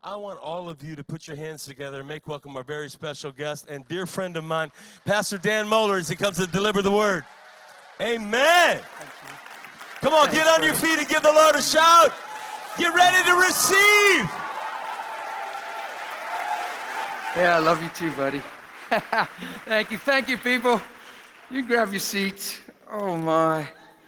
I want all of you to put your hands together and make welcome our very special guest and dear friend of mine, Pastor Dan Mohler, as he comes to deliver the word. Amen. Come on, get on your feet and give the Lord a shout. Get ready to receive. Yeah, I love you too, buddy. Thank you, people. You grab your seats. Oh my.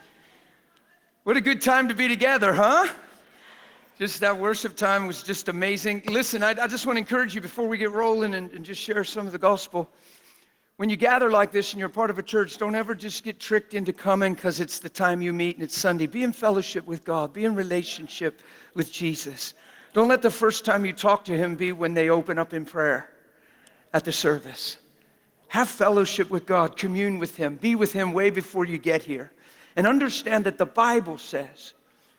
What a good time to be together, huh? Just that worship time was just amazing. Listen, I just want to encourage you before we get rolling and just share some of the gospel. When you gather like this and you're part of a church, don't ever just get tricked into coming because it's the time you meet and it's Sunday. Be in fellowship with God. Be in relationship with Jesus. Don't let the first time you talk to him be when they open up in prayer at the service. Have fellowship with God. Commune with him. Be with him way before you get here. And understand that the Bible says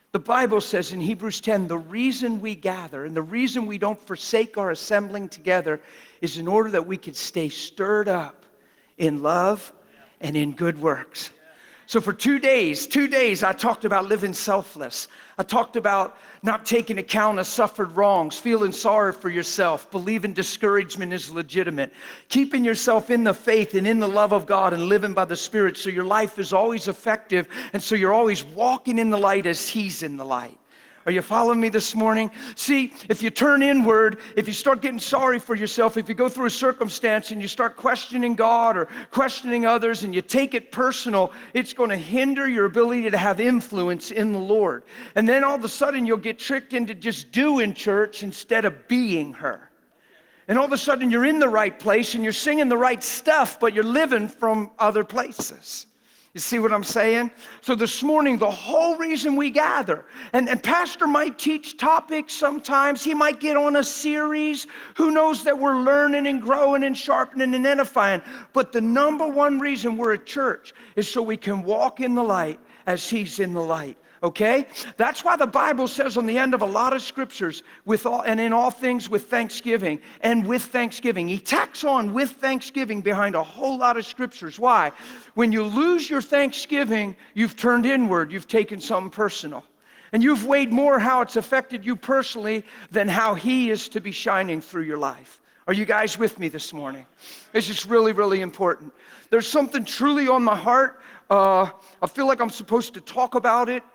in Hebrews 10, the reason we gather and the reason we don't forsake our assembling together is in order that we could stay stirred up in love and in good works. So for 2 days, I talked about living selfless. I talked about not taking account of suffered wrongs, feeling sorry for yourself, believing discouragement is legitimate, keeping yourself in the faith and in the love of God and living by the Spirit so your life is always effective and so you're always walking in the light as he's in the light. Are you following me this morning? See, if you turn inward, if you start getting sorry for yourself, if you go through a circumstance and you start questioning God or questioning others and you take it personal, it's going to hinder your ability to have influence in the Lord. And then all of a sudden you'll get tricked into just doing church instead of being her. And all of a sudden you're in the right place and you're singing the right stuff, but you're living from other places. You see what I'm saying? So this morning, the whole reason we gather, and Pastor might teach topics sometimes, he might get on a series, who knows that we're learning and growing and sharpening and edifying, but the number one reason we're at church is so we can walk in the light as he's in the light. Okay? That's why the Bible says on the end of a lot of scriptures, in all things with thanksgiving, and with thanksgiving. He tacks on with thanksgiving behind a whole lot of scriptures. Why? When you lose your thanksgiving, you've turned inward, you've taken something personal. And you've weighed more how it's affected you personally than how he is to be shining through your life. Are you guys with me this morning? It's just really, really important. There's something truly on my heart. I feel like I'm supposed to talk about it.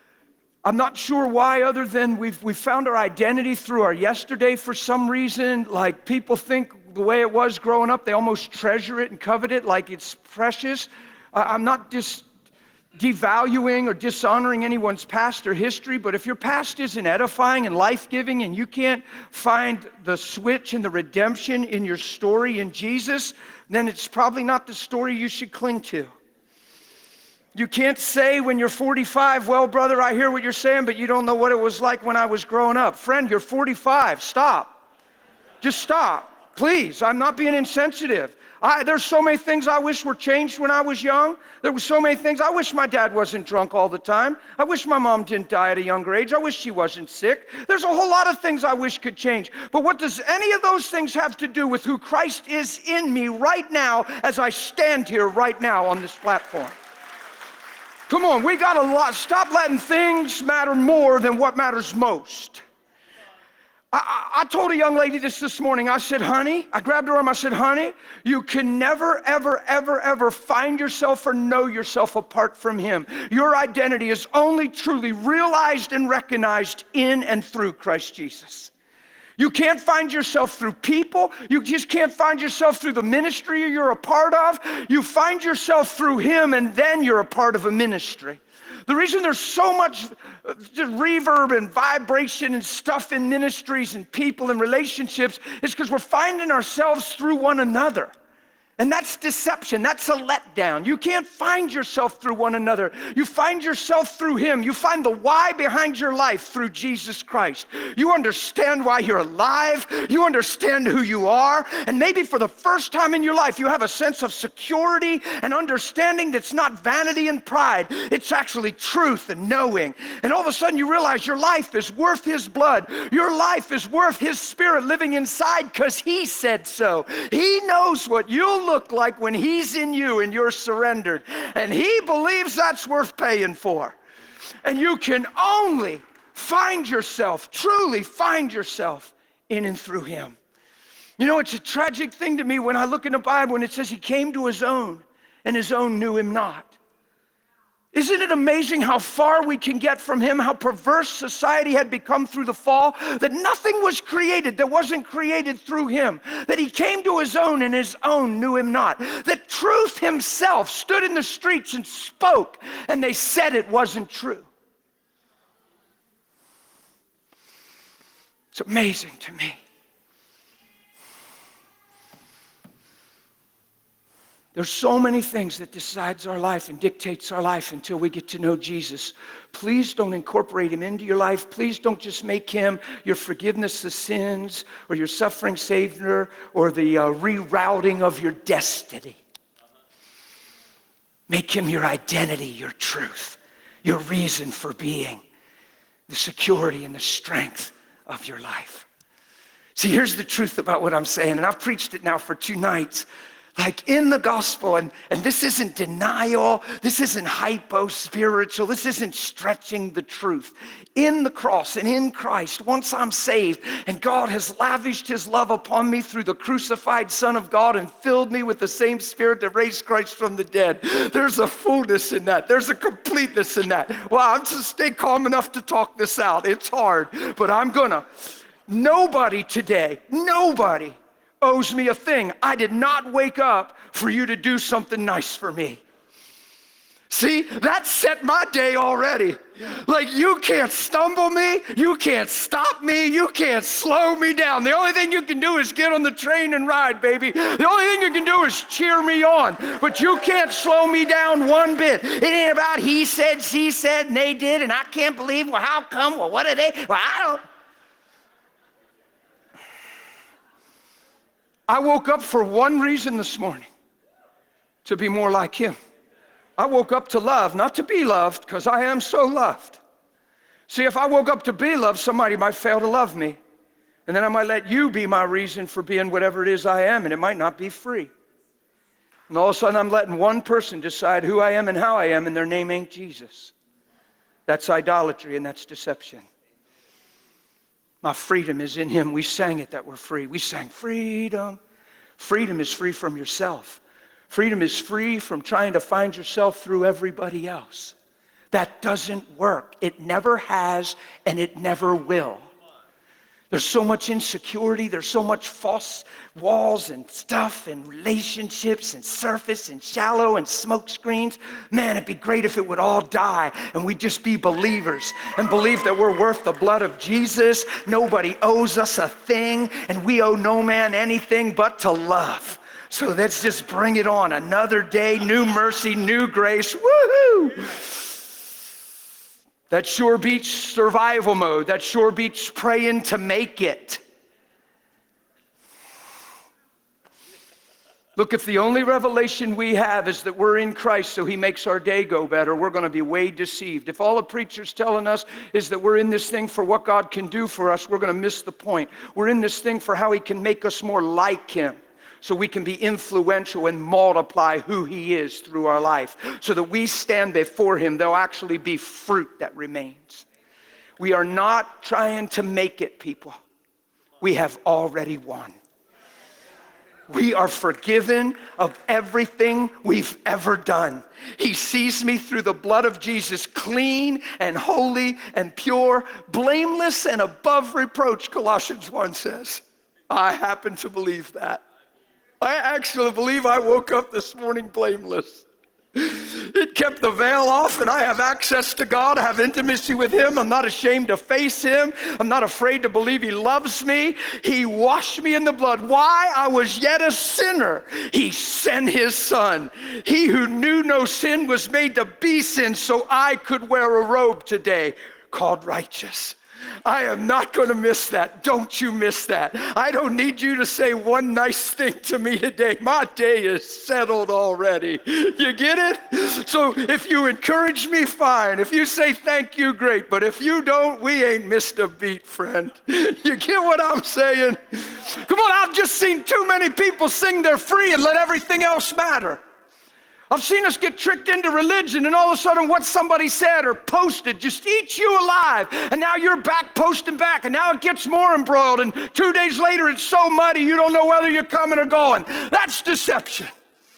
I'm not sure why, other than we've found our identity through our yesterday for some reason. Like people think the way it was growing up, they almost treasure it and covet it like it's precious. I'm not just devaluing or dishonoring anyone's past or history, but if your past isn't edifying and life-giving and you can't find the switch and the redemption in your story in Jesus, then it's probably not the story you should cling to. You can't say when you're 45, well, brother, I hear what you're saying, but you don't know what it was like when I was growing up. Friend, you're 45. Stop. Just stop. Please, I'm not being insensitive. There's so many things I wish were changed when I was young. There were so many things. I wish my dad wasn't drunk all the time. I wish my mom didn't die at a younger age. I wish she wasn't sick. There's a whole lot of things I wish could change. But what does any of those things have to do with who Christ is in me right now as I stand here right now on this platform? Come on, we got a lot. Stop letting things matter more than what matters most. I told a young lady this morning. I said, honey, I grabbed her arm. I said, honey, you can never, ever, ever, ever find yourself or know yourself apart from him. Your identity is only truly realized and recognized in and through Christ Jesus. You can't find yourself through people. You just can't find yourself through the ministry you're a part of. You find yourself through him, and then you're a part of a ministry. The reason there's so much reverb and vibration and stuff in ministries and people and relationships is because we're finding ourselves through one another. And that's deception. That's a letdown. You can't find yourself through one another. You find yourself through him. You find the why behind your life through Jesus Christ. You understand why you're alive. You understand who you are. And maybe for the first time in your life, you have a sense of security and understanding that's not vanity and pride. It's actually truth and knowing. And all of a sudden you realize your life is worth his blood. Your life is worth his spirit living inside because he said so. He knows what you'll look like when he's in you and you're surrendered. And he believes that's worth paying for. And you can only find yourself, truly find yourself in and through him. You know, it's a tragic thing to me when I look in the Bible and it says he came to his own and his own knew him not. Isn't it amazing how far we can get from him, how perverse society had become through the fall, that nothing was created that wasn't created through him, that he came to his own and his own knew him not, that truth himself stood in the streets and spoke and they said it wasn't true. It's amazing to me. There's so many things that decides our life and dictates our life until we get to know Jesus. Please don't incorporate him into your life. Please don't just make him your forgiveness of sins or your suffering savior or the rerouting of your destiny. Make him your identity, your truth, your reason for being, the security and the strength of your life. See, here's the truth about what I'm saying, and I've preached it now for 2 nights. Like in the gospel, and this isn't denial, this isn't hypo-spiritual, this isn't stretching the truth. In the cross and in Christ, once I'm saved, and God has lavished his love upon me through the crucified Son of God and filled me with the same Spirit that raised Christ from the dead, there's a fullness in that. There's a completeness in that. Well, I'm just stay calm enough to talk this out. It's hard, but I'm gonna. Nobody today, nobody owes me a thing. I did not wake up for you to do something nice for me. See, that set my day already. Like, you can't stumble me, you can't stop me, you can't slow me down. The only thing you can do is get on the train and ride, baby. The only thing you can do is cheer me on, but you can't slow me down one bit. It ain't about he said, she said, and they did, and I can't believe, well, how come, well, what are they, well, I don't. I woke up for one reason this morning, to be more like him. I woke up to love, not to be loved, because I am so loved. See, if I woke up to be loved, somebody might fail to love me. And then I might let you be my reason for being whatever it is I am, and it might not be free. And all of a sudden I'm letting one person decide who I am and how I am, and their name ain't Jesus. That's idolatry and that's deception. My freedom is in him. We sang it that we're free. We sang freedom. Freedom is free from yourself. Freedom is free from trying to find yourself through everybody else. That doesn't work. It never has, and it never will. There's so much insecurity. There's so much false walls and stuff and relationships and surface and shallow and smoke screens. Man, it'd be great if it would all die and we'd just be believers and believe that we're worth the blood of Jesus. Nobody owes us a thing, and we owe no man anything but to love. So let's just bring it on. Another day, new mercy, new grace. Woohoo! That Shore Beach survival mode, that Shore Beach praying to make it. Look, if the only revelation we have is that we're in Christ so he makes our day go better, we're going to be way deceived. If all a preacher's telling us is that we're in this thing for what God can do for us, we're going to miss the point. We're in this thing for how he can make us more like him, so we can be influential and multiply who he is through our life. So that we stand before him, there'll actually be fruit that remains. We are not trying to make it, people. We have already won. We are forgiven of everything we've ever done. He sees me through the blood of Jesus, clean and holy and pure, blameless and above reproach, Colossians 1 says. I happen to believe that. I actually believe I woke up this morning blameless. It kept the veil off, and I have access to God. I have intimacy with him. I'm not ashamed to face him. I'm not afraid to believe he loves me. He washed me in the blood. Why? I was yet a sinner. He sent his son. He who knew no sin was made to be sin so I could wear a robe today called righteous. I am not going to miss that. Don't you miss that. I don't need you to say one nice thing to me today. My day is settled already. You get it? So if you encourage me, fine. If you say thank you, great. But if you don't, we ain't missed a beat, friend. You get what I'm saying? Come on, I've just seen too many people sing they're free and let everything else matter. I've seen us get tricked into religion, and all of a sudden what somebody said or posted just eats you alive, and now you're back posting back, and now it gets more embroiled, and 2 days later it's so muddy you don't know whether you're coming or going. That's deception.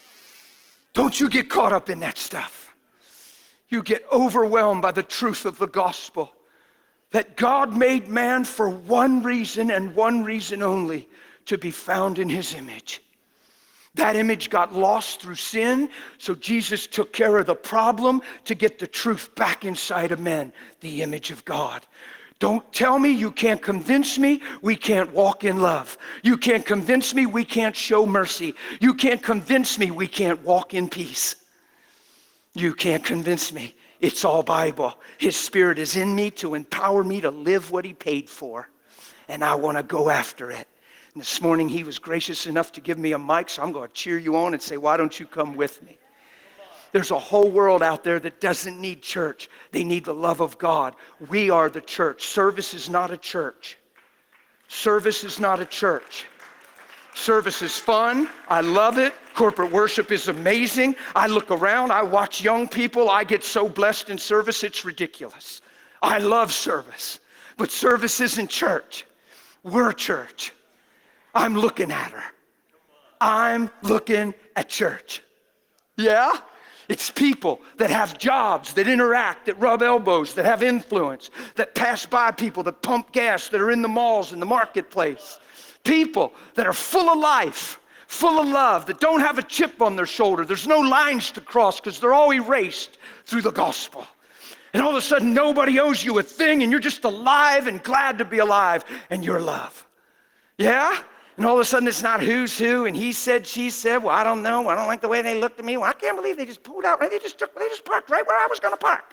Don't you get caught up in that stuff. You get overwhelmed by the truth of the gospel, that God made man for one reason and one reason only, to be found in his image. That image got lost through sin, so Jesus took care of the problem to get the truth back inside of men, the image of God. Don't tell me you can't convince me we can't walk in love. You can't convince me we can't show mercy. You can't convince me we can't walk in peace. You can't convince me. It's all Bible. His Spirit is in me to empower me to live what he paid for, and I want to go after it. And this morning he was gracious enough to give me a mic, so I'm going to cheer you on and say, why don't you come with me? There's a whole world out there that doesn't need church. They need the love of God. We are the church. Service is not a church. Service is not a church. Service is fun. I love it. Corporate worship is amazing. I look around, I watch young people. I get so blessed in service, it's ridiculous. I love service. But service isn't church. We're church. I'm looking at her. I'm looking at church. Yeah? It's people that have jobs, that interact, that rub elbows, that have influence, that pass by people, that pump gas, that are in the malls, in the marketplace. People that are full of life, full of love, that don't have a chip on their shoulder. There's no lines to cross because they're all erased through the gospel. And all of a sudden, nobody owes you a thing, and you're just alive and glad to be alive, and you're love. Yeah? And all of a sudden, it's not who's who, and he said, she said, well, I don't know. I don't like the way they looked at me. Well, I can't believe they just pulled out. Right? They just parked right where I was going to park.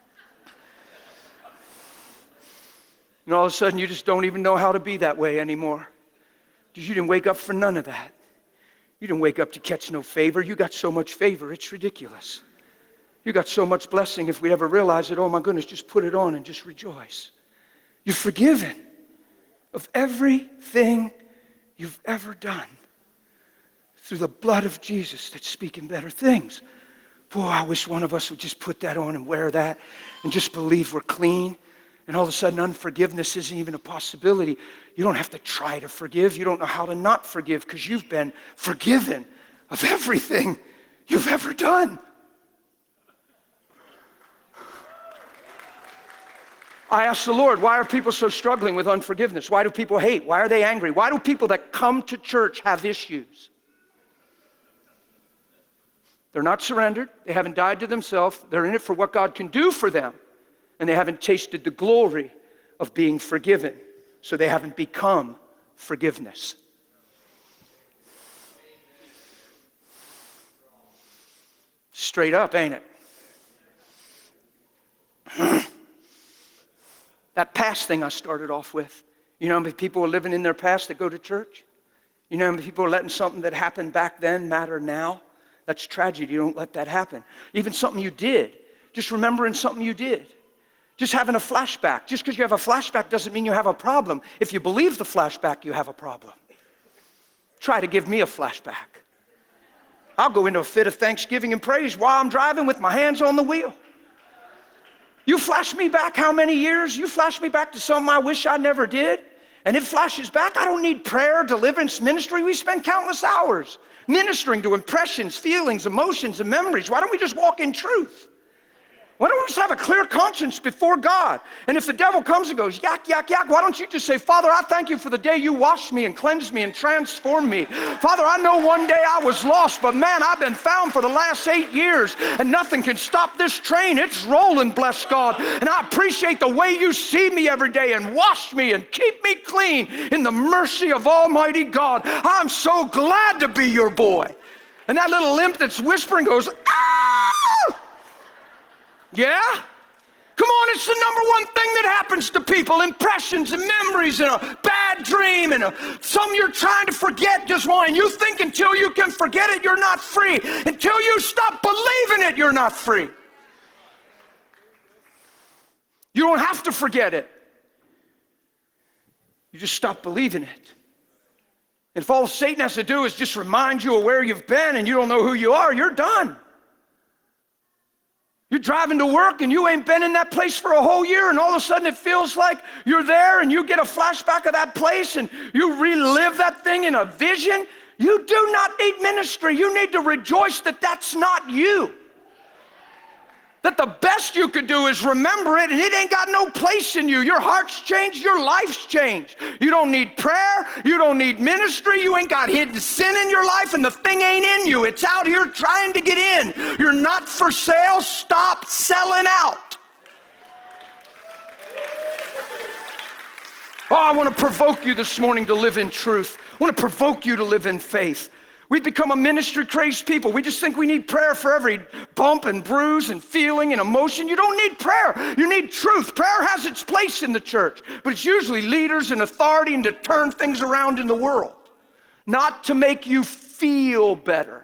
And all of a sudden, you just don't even know how to be that way anymore. Because you didn't wake up for none of that. You didn't wake up to catch no favor. You got so much favor, it's ridiculous. You got so much blessing. If we ever realize it, oh my goodness, just put it on and just rejoice. You're forgiven of everything you've ever done through the blood of Jesus that's speaking better things. Boy, I wish one of us would just put that on and wear that and just believe we're clean. And all of a sudden, unforgiveness isn't even a possibility. You don't have to try to forgive. You don't know how to not forgive because you've been forgiven of everything you've ever done. I asked the Lord, why are people so struggling with unforgiveness? Why do people hate? Why are they angry? Why do people that come to church have issues? They're not surrendered. They haven't died to themselves. They're in it for what God can do for them. And they haven't tasted the glory of being forgiven. So they haven't become forgiveness. Straight up, ain't it? That past thing I started off with. You know how many people are living in their past that go to church? You know how many people are letting something that happened back then matter now? That's tragedy. You don't let that happen. Even something you did. Just remembering something you did. Just having a flashback. Just because you have a flashback doesn't mean you have a problem. If you believe the flashback, you have a problem. Try to give me a flashback. I'll go into a fit of thanksgiving and praise while I'm driving with my hands on the wheel. You flash me back how many years? You flash me back to something I wish I never did, and it flashes back. I don't need prayer, deliverance, ministry. We spend countless hours ministering to impressions, feelings, emotions, and memories. Why don't we just walk in truth? Why don't we just have a clear conscience before God? And if the devil comes and goes, yak, yak, yak, why don't you just say, Father, I thank you for the day you washed me and cleansed me and transformed me. Father, I know one day I was lost, but man, I've been found for the last 8 years, and nothing can stop this train. It's rolling, bless God. And I appreciate the way you see me every day and wash me and keep me clean in the mercy of Almighty God. I'm so glad to be your boy. And that little imp that's whispering goes, ah! Yeah? Come on, it's the number one thing that happens to people. Impressions and memories and a bad dream and something you're trying to forget just one. You think until you can forget it, you're not free. Until you stop believing it, you're not free. You don't have to forget it. You just stop believing it. And if all Satan has to do is just remind you of where you've been and you don't know who you are, you're done. You're driving to work and you ain't been in that place for a whole year, and all of a sudden it feels like you're there and you get a flashback of that place and you relive that thing in a vision. You do not need ministry. You need to rejoice that that's not you. That the best you could do is remember it, and it ain't got no place in you. Your heart's changed, your life's changed. You don't need prayer, you don't need ministry, you ain't got hidden sin in your life, and the thing ain't in you. It's out here trying to get in. You're not for sale. Stop selling out. Oh, I want to provoke you this morning to live in truth. I want to provoke you to live in faith. We've become a ministry-crazed people. We just think we need prayer for every bump and bruise and feeling and emotion. You don't need prayer. You need truth. Prayer has its place in the church, but it's usually leaders and authority and to turn things around in the world, not to make you feel better.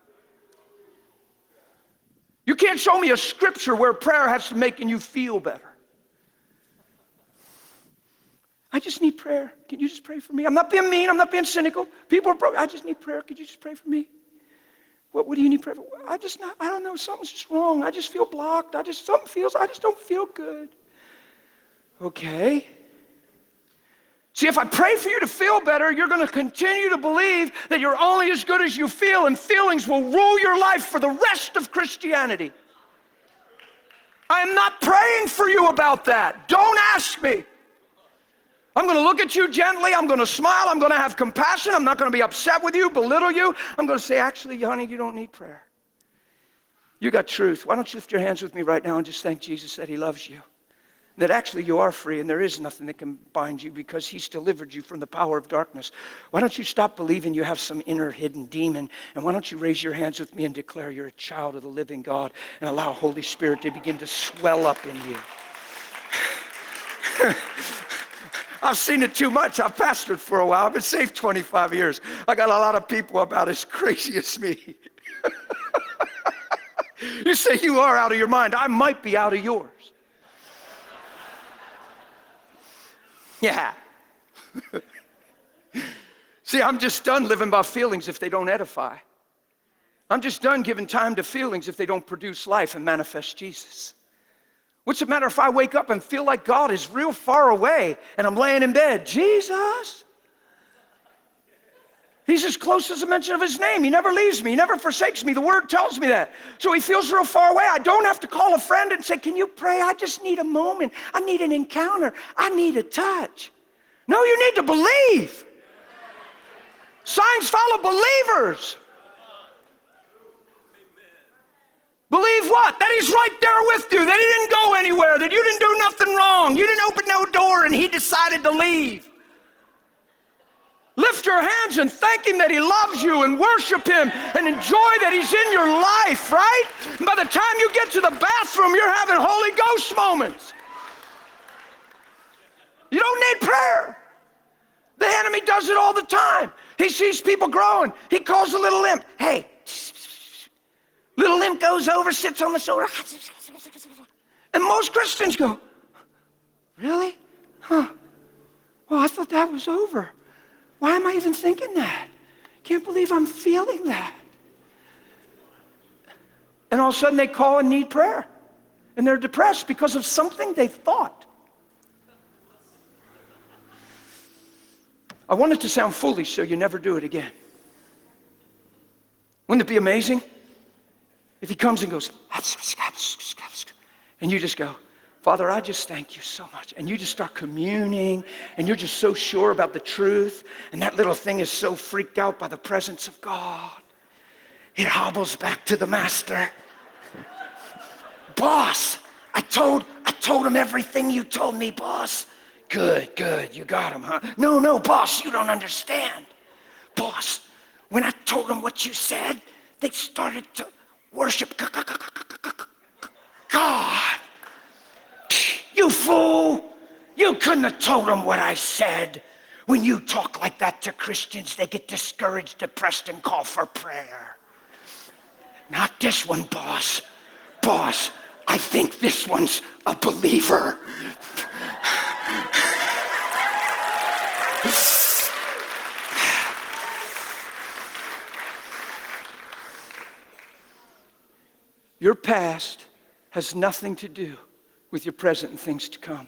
You can't show me a scripture where prayer has to make you feel better. I just need prayer. Can you just pray for me? I'm not being mean. I'm not being cynical. People are broken. I just need prayer. Could you just pray for me? What do you need prayer for? I don't know. Something's just wrong. I just feel blocked. I just don't feel good. Okay. See, if I pray for you to feel better, you're going to continue to believe that you're only as good as you feel, and feelings will rule your life for the rest of Christianity. I am not praying for you about that. Don't ask me. I'm going to look at you gently. I'm going to smile. I'm going to have compassion. I'm not going to be upset with you, belittle you. I'm going to say, actually, honey, you don't need prayer. You got truth. Why don't you lift your hands with me right now and just thank Jesus that he loves you, that actually you are free and there is nothing that can bind you because he's delivered you from the power of darkness. Why don't you stop believing you have some inner hidden demon, and why don't you raise your hands with me and declare you're a child of the living God and allow Holy Spirit to begin to swell up in you. I've seen it too much. I've pastored for a while. I've been saved 25 years. I got a lot of people about as crazy as me. You say you are out of your mind. I might be out of yours. Yeah. See, I'm just done living by feelings if they don't edify. I'm just done giving time to feelings if they don't produce life and manifest Jesus. What's the matter if I wake up and feel like God is real far away and I'm laying in bed? Jesus? He's as close as a mention of his name. He never leaves me. He never forsakes me. The word tells me that. So he feels real far away. I don't have to call a friend and say, can you pray? I just need a moment. I need an encounter. I need a touch. No, you need to believe. Signs follow believers. Believe what? That he's right there with you, that he didn't go anywhere, that you didn't do nothing wrong, you didn't open no door and he decided to leave. Lift your hands and thank him that he loves you and worship him and enjoy that he's in your life, right? And by the time you get to the bathroom, you're having Holy Ghost moments. You don't need prayer. The enemy does it all the time. He sees people growing. He calls a little imp. Hey, little imp goes over, sits on the shoulder. And most Christians go, really? Huh. Well, I thought that was over. Why am I even thinking that? Can't believe I'm feeling that. And all of a sudden they call and need prayer. And they're depressed because of something they thought. I want it to sound foolish so you never do it again. Wouldn't it be amazing if he comes and goes, and you just go, Father, I just thank you so much. And you just start communing, and you're just so sure about the truth, and that little thing is so freaked out by the presence of God. It hobbles back to the master. Boss, I told him everything you told me, boss. Good, you got him, huh? No, boss, you don't understand. Boss, when I told them what you said, they started to worship God. You fool! You couldn't have told them what I said. When you talk like that to Christians, they get discouraged, depressed, and call for prayer. Not this one, boss. Boss, I think this one's a believer. Your past has nothing to do with your present and things to come.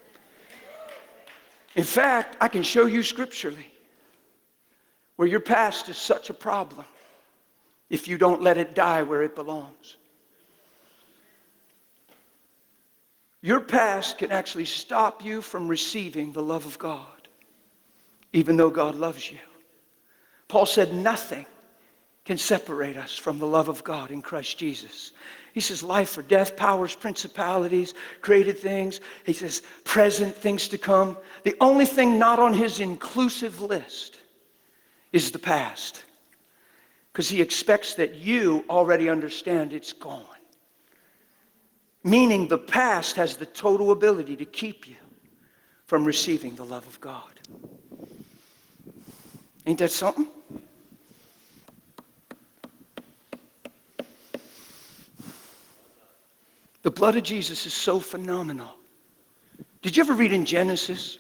In fact, I can show you scripturally where your past is such a problem if you don't let it die where it belongs. Your past can actually stop you from receiving the love of God, even though God loves you. Paul said nothing can separate us from the love of God in Christ Jesus. He says life or death, powers, principalities, created things. He says present, things to come. The only thing not on his inclusive list is the past, because he expects that you already understand it's gone. Meaning the past has the total ability to keep you from receiving the love of God. Ain't that something? The blood of Jesus is so phenomenal. Did you ever read in Genesis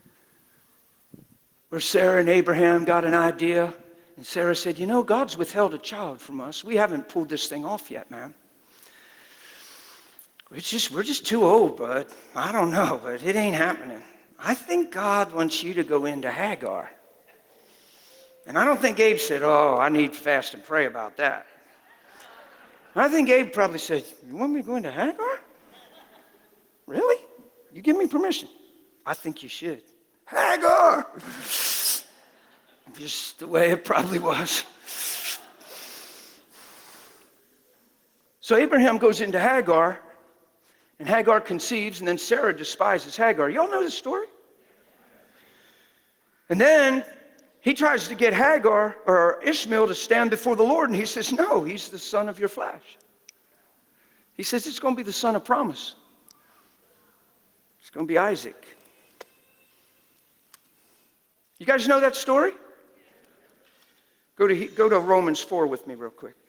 where Sarah and Abraham got an idea, and Sarah said, you know, God's withheld a child from us. We haven't pulled this thing off yet, man. We're just too old, bud. I don't know, but it ain't happening. I think God wants you to go into Hagar. And I don't think Abe said, oh, I need to fast and pray about that. I think Abe probably said, you want me to go into Hagar? Really? You give me permission? I think you should. Hagar! Just the way it probably was. So Abraham goes into Hagar, and Hagar conceives, and then Sarah despises Hagar. Y'all know the story? And then he tries to get Hagar or Ishmael to stand before the Lord, and he says, no, he's the son of your flesh. He says it's going to be the son of promise. It's going to be Isaac. You guys know that story? Go to Romans 4 with me real quick.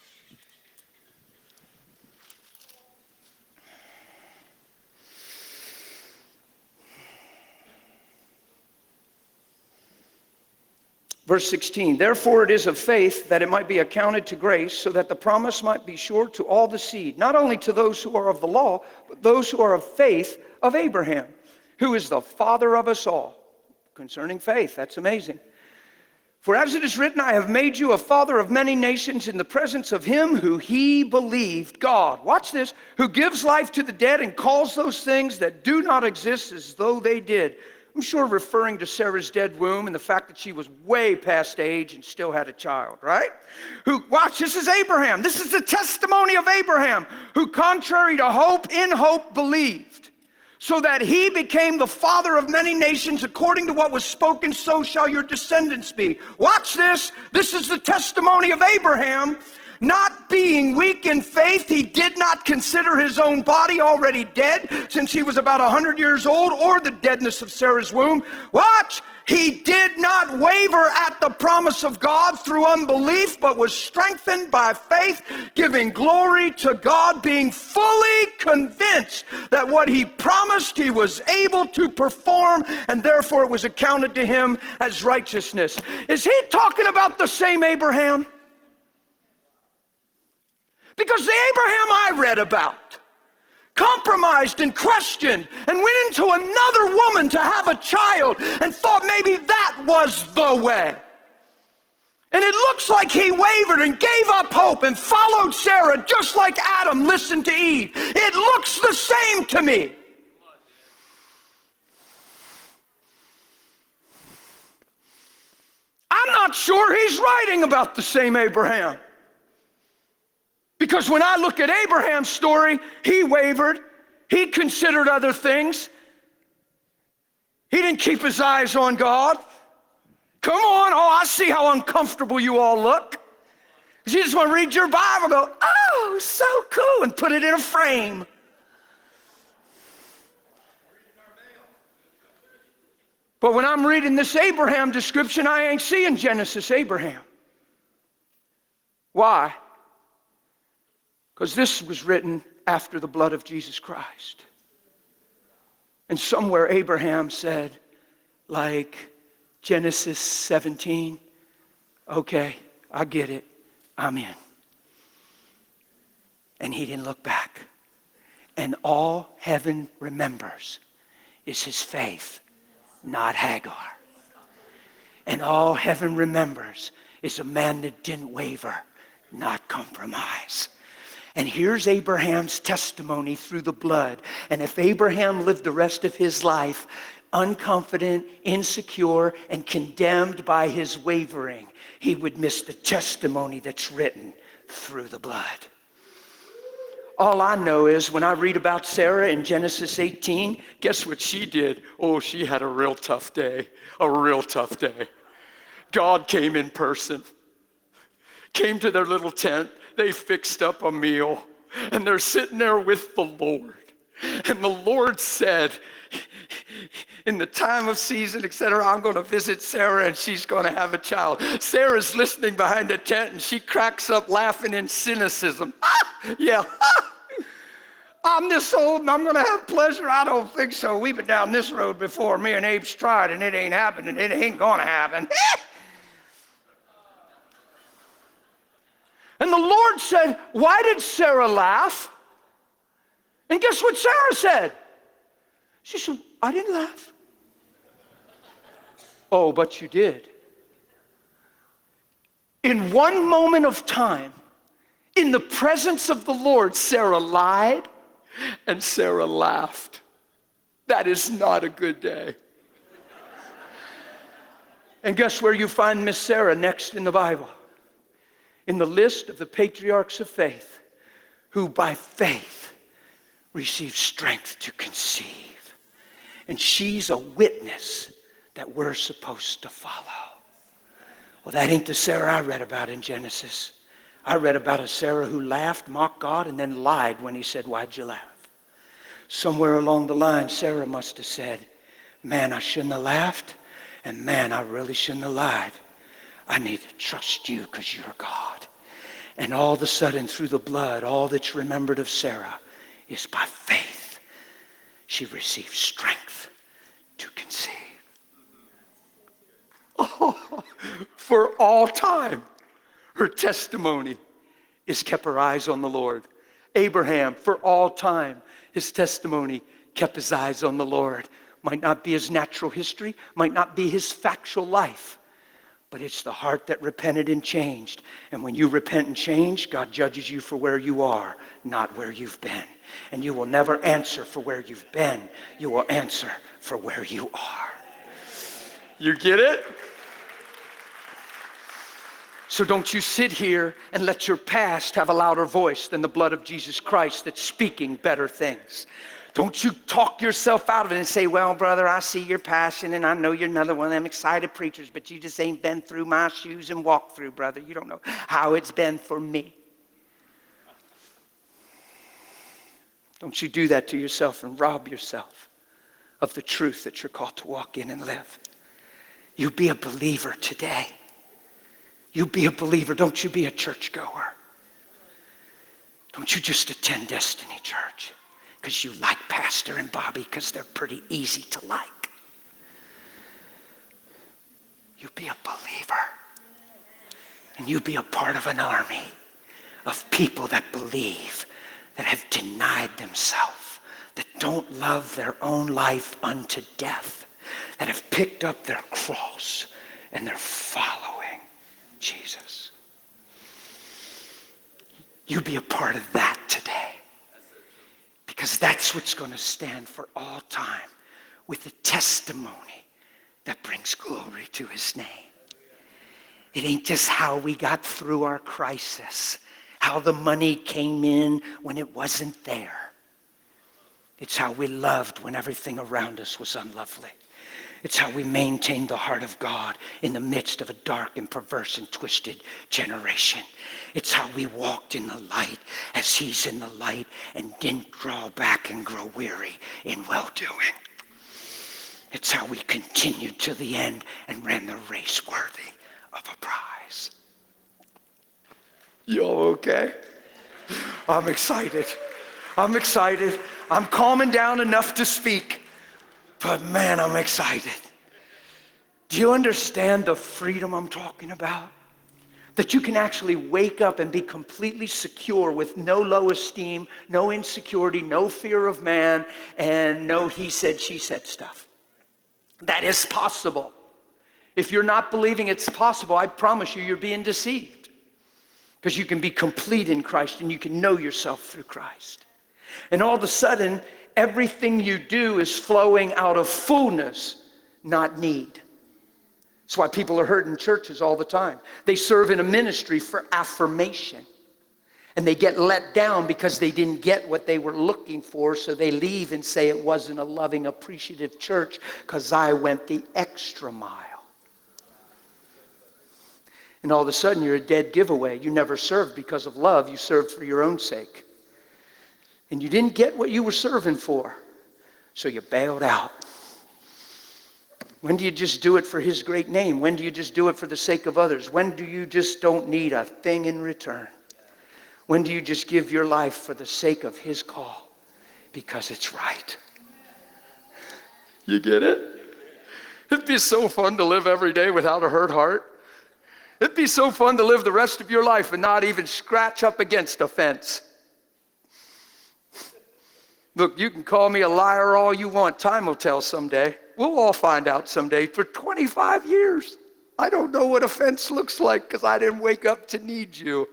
Verse 16, therefore it is of faith that it might be accounted to grace, so that the promise might be sure to all the seed, not only to those who are of the law, but those who are of faith of Abraham, who is the father of us all. Concerning faith, that's amazing. For as it is written, I have made you a father of many nations in the presence of him who he believed, God. Watch this, who gives life to the dead and calls those things that do not exist as though they did. I'm sure referring to Sarah's dead womb and the fact that she was way past age and still had a child, right? Watch, this is Abraham. This is the testimony of Abraham, who contrary to hope, in hope believed, so that he became the father of many nations according to what was spoken, so shall your descendants be. Watch this. This is the testimony of Abraham. Not being weak in faith, he did not consider his own body already dead, since he was about 100 years old, or the deadness of Sarah's womb. Watch! He did not waver at the promise of God through unbelief, but was strengthened by faith, giving glory to God, being fully convinced that what he promised he was able to perform, and therefore it was accounted to him as righteousness. Is he talking about the same Abraham? Because the Abraham I read about compromised and questioned and went into another woman to have a child and thought maybe that was the way. And it looks like he wavered and gave up hope and followed Sarah just like Adam listened to Eve. It looks the same to me. I'm not sure he's writing about the same Abraham. Because when I look at Abraham's story, he wavered. He considered other things. He didn't keep his eyes on God. Come on. Oh, I see how uncomfortable you all look. You just want to read your Bible and go, oh, so cool, and put it in a frame. But when I'm reading this Abraham description, I ain't seeing Genesis Abraham. Why? Because this was written after the blood of Jesus Christ. And somewhere Abraham said, like Genesis 17, okay, I get it, I'm in. And he didn't look back. And all heaven remembers is his faith, not Hagar. And all heaven remembers is a man that didn't waver, not compromise. And here's Abraham's testimony through the blood. And if Abraham lived the rest of his life unconfident, insecure, and condemned by his wavering, he would miss the testimony that's written through the blood. All I know is when I read about Sarah in Genesis 18, guess what she did? Oh, she had a real tough day, a real tough day. God came in person, came to their little tent. They fixed up a meal, and they're sitting there with the Lord. And the Lord said, in the time of season, etc., I'm going to visit Sarah, and she's going to have a child. Sarah's listening behind the tent, and she cracks up laughing in cynicism. Yeah. I'm this old, and I'm going to have pleasure? I don't think so. We've been down this road before. Me and Abe's tried, and it ain't happening. It ain't going to happen. And the Lord said, why did Sarah laugh? And guess what Sarah said? She said, I didn't laugh. Oh, but you did. In one moment of time, in the presence of the Lord, Sarah lied and Sarah laughed. That is not a good day. And guess where you find Miss Sarah next in the Bible? In the list of the patriarchs of faith, who by faith received strength to conceive. And she's a witness that we're supposed to follow. Well, that ain't the Sarah I read about in Genesis. I read about a Sarah who laughed, mocked God, and then lied when he said, why'd you laugh? Somewhere along the line, Sarah must have said, man, I shouldn't have laughed, and man, I really shouldn't have lied. I need to trust you because you're God. And all of a sudden, through the blood, all that's remembered of Sarah is by faith. She received strength to conceive. Oh, for all time, her testimony is kept her eyes on the Lord. Abraham, for all time, his testimony kept his eyes on the Lord. Might not be his natural history, might not be his factual life, but it's the heart that repented and changed. And when you repent and change, God judges you for where you are, not where you've been. And you will never answer for where you've been. You will answer for where you are. You get it? So don't you sit here and let your past have a louder voice than the blood of Jesus Christ that's speaking better things. Don't you talk yourself out of it and say, well, brother, I see your passion, and I know you're another one of them excited preachers, but you just ain't been through my shoes and walked through, brother. You don't know how it's been for me. Don't you do that to yourself and rob yourself of the truth that you're called to walk in and live. You be a believer today. You be a believer. Don't you be a churchgoer. Don't you just attend Destiny Church because you like Pastor and Bobby because they're pretty easy to like. You be a believer. And you be a part of an army of people that believe, that have denied themselves, that don't love their own life unto death, that have picked up their cross and they're following Jesus. You be a part of that today, because that's what's going to stand for all time, with the testimony that brings glory to his name. It ain't just how we got through our crisis, how the money came in when it wasn't there. It's how we loved when everything around us was unlovely. It's how we maintained the heart of God in the midst of a dark and perverse and twisted generation. It's how we walked in the light as he's in the light and didn't draw back and grow weary in well-doing. It's how we continued to the end and ran the race worthy of a prize. Y'all okay? I'm excited. I'm excited. I'm calming down enough to speak. But man, I'm excited. Do you understand the freedom I'm talking about? That you can actually wake up and be completely secure with no low esteem, no insecurity, no fear of man, and no he said, she said stuff. That is possible. If you're not believing it's possible, I promise you, you're being deceived. Because you can be complete in Christ and you can know yourself through Christ. And all of a sudden, everything you do is flowing out of fullness, not need. That's why people are hurt in churches all the time. They serve in a ministry for affirmation. And they get let down because they didn't get what they were looking for, so they leave and say it wasn't a loving, appreciative church because I went the extra mile. And all of a sudden, you're a dead giveaway. You never served because of love. You served for your own sake. And you didn't get what you were serving for, so you bailed out. When do you just do it for his great name? When do you just do it for the sake of others? When do you just don't need a thing in return? When do you just give your life for the sake of his call? Because it's right. You get it? It'd be so fun to live every day without a hurt heart. It'd be so fun to live the rest of your life and not even scratch up against a fence. Look, you can call me a liar all you want. Time will tell someday. We'll all find out someday. For 25 years, I don't know what offense looks like because I didn't wake up to need you.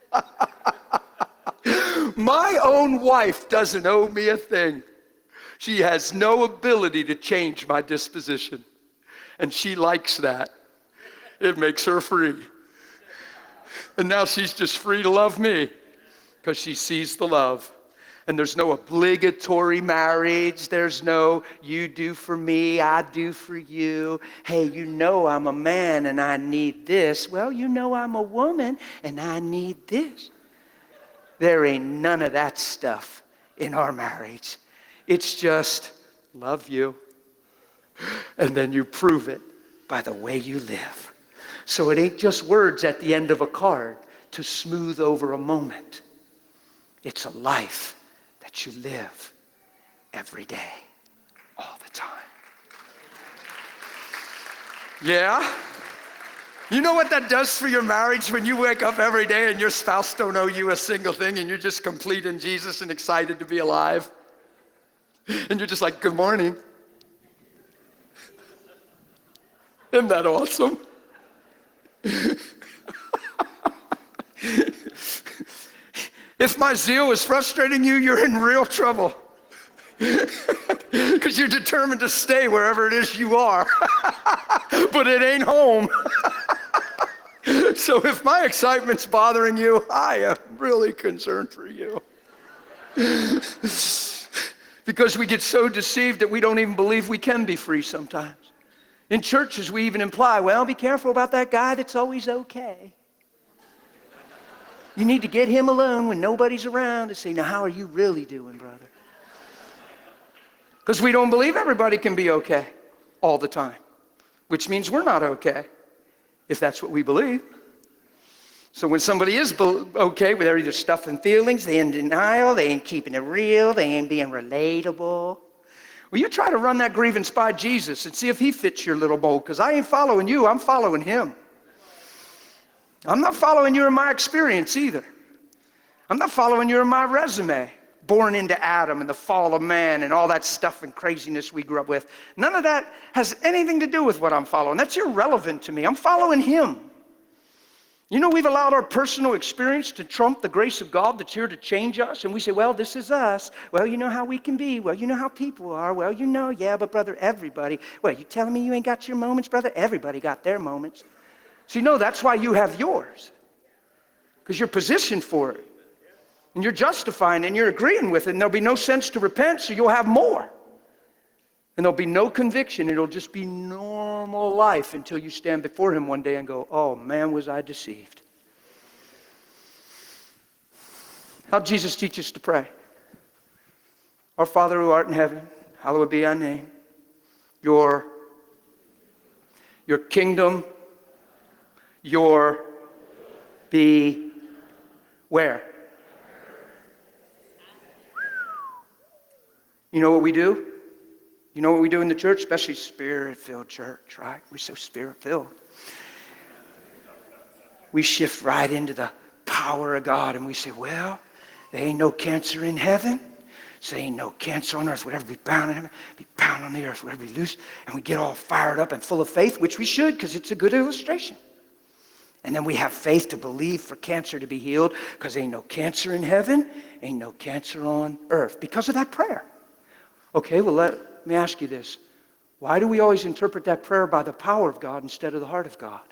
My own wife doesn't owe me a thing. She has no ability to change my disposition. And she likes that. It makes her free. And now she's just free to love me because she sees the love. And there's no obligatory marriage. There's no you do for me, I do for you. Hey, you know I'm a man and I need this. Well, you know I'm a woman and I need this. There ain't none of that stuff in our marriage. It's just love you. And then you prove it by the way you live. So it ain't just words at the end of a card to smooth over a moment. It's a life that you live every day, all the time. Yeah? You know what that does for your marriage when you wake up every day and your spouse don't owe you a single thing and you're just complete in Jesus and excited to be alive? And you're just like, good morning. Isn't that awesome? If my zeal is frustrating you, you're in real trouble. Because you're determined to stay wherever it is you are. But it ain't home. So if my excitement's bothering you, I am really concerned for you. Because we get so deceived that we don't even believe we can be free sometimes. In churches, we even imply, well, be careful about that guy that's always okay. You need to get him alone when nobody's around to say, now, how are you really doing, brother? Because we don't believe everybody can be okay all the time, which means we're not okay, if that's what we believe. So when somebody is okay with their either stuffing feelings, they in denial, they ain't keeping it real, they ain't being relatable. Well, you try to run that grievance by Jesus and see if he fits your little mold, because I ain't following you, I'm following him. I'm not following you in my experience either. I'm not following you in my resume. Born into Adam and the fall of man and all that stuff and craziness we grew up with. None of that has anything to do with what I'm following. That's irrelevant to me. I'm following him. You know, we've allowed our personal experience to trump the grace of God that's here to change us. And we say, well, this is us. Well, you know how we can be. Well, you know how people are. Well, you know, yeah, but brother, everybody. Well, you telling me you ain't got your moments, brother? Everybody got their moments. So you know that's why you have yours. Because you're positioned for it. And you're justifying and you're agreeing with it. And there'll be no sense to repent, so you'll have more. And there'll be no conviction. It'll just be normal life until you stand before him one day and go, oh man, was I deceived. How'd Jesus teach us to pray? Our Father who art in heaven, hallowed be thy name. Your kingdom, be where? You know what we do? You know what we do in the church? Especially Spirit-filled church, right? We're so Spirit-filled. we shift right into the power of God, and we say, well, there ain't no cancer in heaven, so there ain't no cancer on earth. Whatever be bound in heaven, be bound on the earth. Whatever be loose. And we get all fired up and full of faith, which we should, because it's a good illustration. And then we have faith to believe for cancer to be healed, because ain't no cancer in heaven, ain't no cancer on earth, because of that prayer. Okay, well, let me ask you this. Why do we always interpret that prayer by the power of God instead of the heart of God?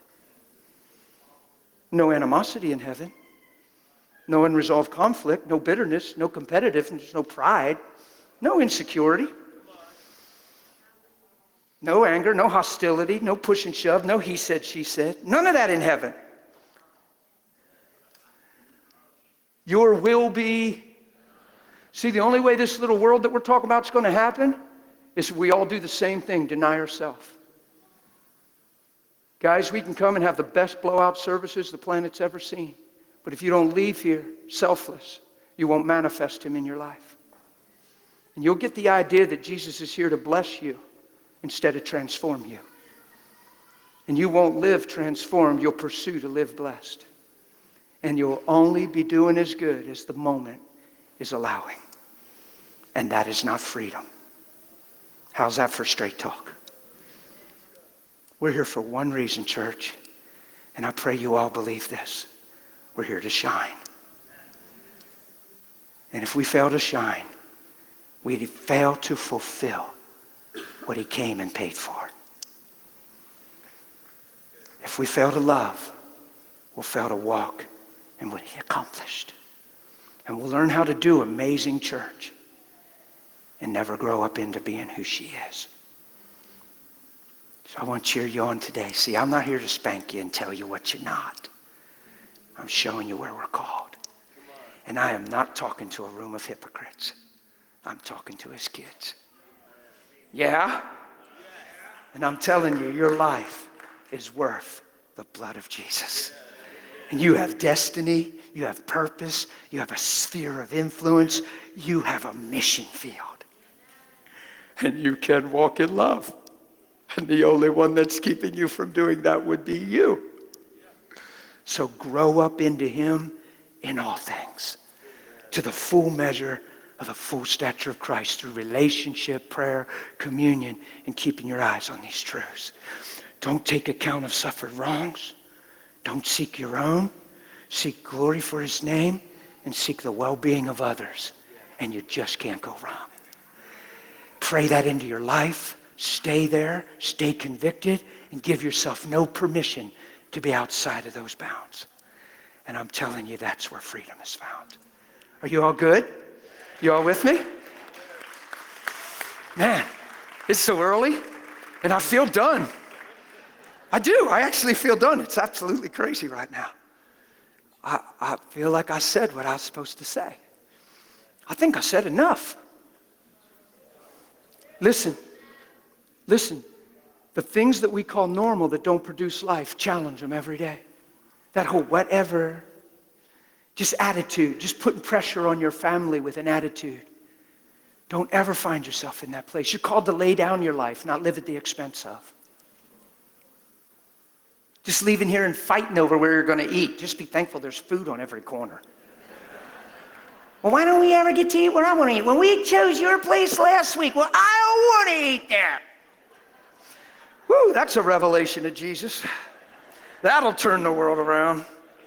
No animosity in heaven. No unresolved conflict, no bitterness, no competitiveness, no pride, no insecurity, no anger, no hostility, no push and shove, no he said, she said. None of that in heaven. Your will be. See, the only way this little world that we're talking about is going to happen is we all do the same thing, deny ourselves. Guys, we can come and have the best blowout services the planet's ever seen. But if you don't leave here selfless, you won't manifest him in your life. And you'll get the idea that Jesus is here to bless you instead of transform you. And you won't live transformed, you'll pursue to live blessed. And you'll only be doing as good as the moment is allowing. And that is not freedom. How's that for straight talk? We're here for one reason, church. And I pray you all believe this. We're here to shine. And if we fail to shine, we fail to fulfill what he came and paid for. If we fail to love, we'll fail to walk in what he accomplished. And we'll learn how to do amazing church and never grow up into being who she is. So I want to cheer you on today. See, I'm not here to spank you and tell you what you're not. I'm showing you where we're called. And I am not talking to a room of hypocrites. I'm talking to his kids. Yeah? And I'm telling you, your life is worth the blood of Jesus. And you have destiny, you have purpose, you have a sphere of influence, you have a mission field. And you can walk in love. And the only one that's keeping you from doing that would be you. So grow up into him in all things, to the full measure of the full stature of Christ through relationship, prayer, communion, and keeping your eyes on these truths. Don't take account of suffered wrongs. Don't seek your own. Seek glory for his name and seek the well-being of others. And you just can't go wrong. Pray that into your life. Stay there. Stay convicted. And give yourself no permission to be outside of those bounds. And I'm telling you, that's where freedom is found. Are you all good? You all with me? Man, it's so early, and I feel done. I do. I actually feel done. It's absolutely crazy right now. I feel like I said what I was supposed to say. I think I said enough. Listen. The things that we call normal that don't produce life, challenge them every day. That whole whatever, just attitude, just putting pressure on your family with an attitude. Don't ever find yourself in that place. You're called to lay down your life, not live at the expense of. Just leaving here and fighting over where you're going to eat. Just be thankful there's food on every corner. Well, why don't we ever get to eat where I want to eat? Well, we chose your place last week. Well, I don't want to eat there. Woo, that's a revelation of Jesus. That'll turn the world around.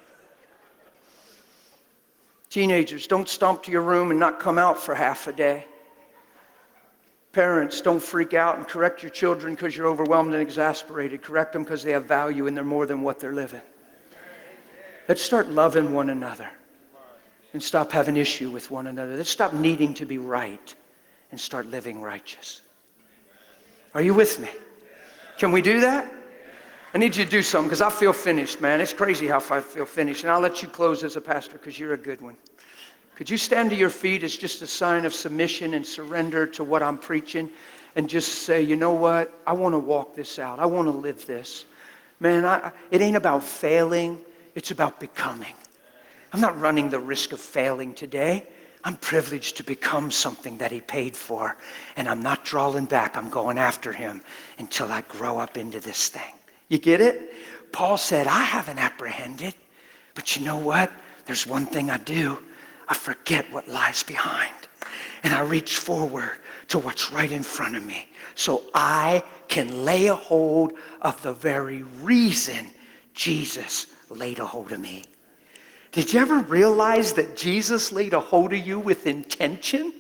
Teenagers, don't stomp to your room and not come out for half a day. Parents, don't freak out and correct your children because you're overwhelmed and exasperated. Correct them because they have value and they're more than what they're living. Let's start loving one another and stop having issue with one another. Let's stop needing to be right and start living righteous. Are you with me? Can we do that? I need you to do something because I feel finished, man. It's crazy how I feel finished. And I'll let you close as a pastor because you're a good one. Could you stand to your feet as just a sign of submission and surrender to what I'm preaching and just say, you know what? I want to walk this out. I want to live this. Man, it ain't about failing. It's about becoming. I'm not running the risk of failing today. I'm privileged to become something that he paid for. And I'm not drawing back. I'm going after him until I grow up into this thing. You get it? Paul said, I haven't apprehended, but you know what? There's one thing I do. I forget what lies behind, and I reach forward to what's right in front of me so I can lay a hold of the very reason Jesus laid a hold of me. Did you ever realize that Jesus laid a hold of you with intention?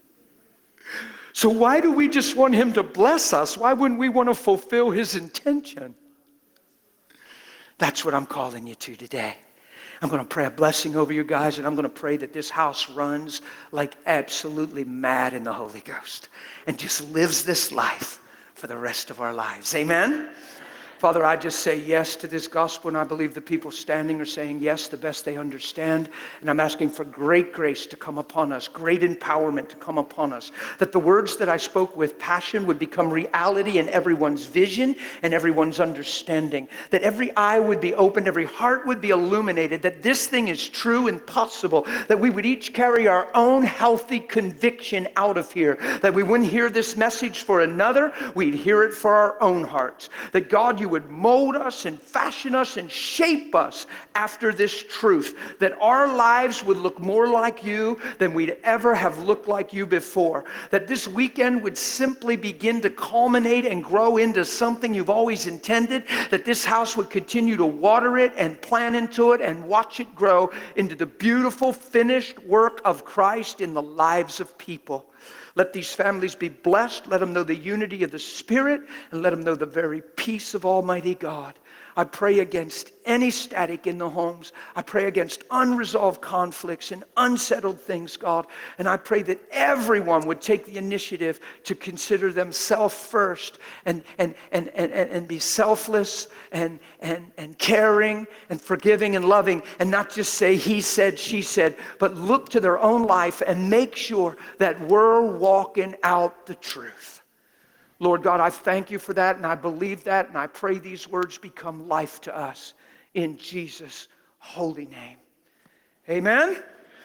So why do we just want him to bless us? Why wouldn't we want to fulfill his intention? That's what I'm calling you to today. I'm going to pray a blessing over you guys, and I'm going to pray that this house runs like absolutely mad in the Holy Ghost and just lives this life for the rest of our lives. Amen? Father, I just say yes to this gospel, and I believe the people standing are saying yes the best they understand. And I'm asking for great grace to come upon us, great empowerment to come upon us, that the words that I spoke with passion would become reality in everyone's vision and everyone's understanding, that every eye would be opened, every heart would be illuminated, that this thing is true and possible, that we would each carry our own healthy conviction out of here, that we wouldn't hear this message for another, we'd hear it for our own hearts, that God, you would mold us and fashion us and shape us after this truth, that our lives would look more like you than we'd ever have looked like you before, that this weekend would simply begin to culminate and grow into something you've always intended, that this house would continue to water it and plant into it and watch it grow into the beautiful finished work of Christ in the lives of people. Let these families be blessed. Let them know the unity of the Spirit, and let them know the very peace of Almighty God. I pray against any static in the homes. I pray against unresolved conflicts and unsettled things, God. And I pray that everyone would take the initiative to consider themselves first and be selfless and caring and forgiving and loving, and not just say he said, she said, but look to their own life and make sure that we're walking out the truth. Lord God, I thank you for that, and I believe that, and I pray these words become life to us in Jesus' holy name. Amen.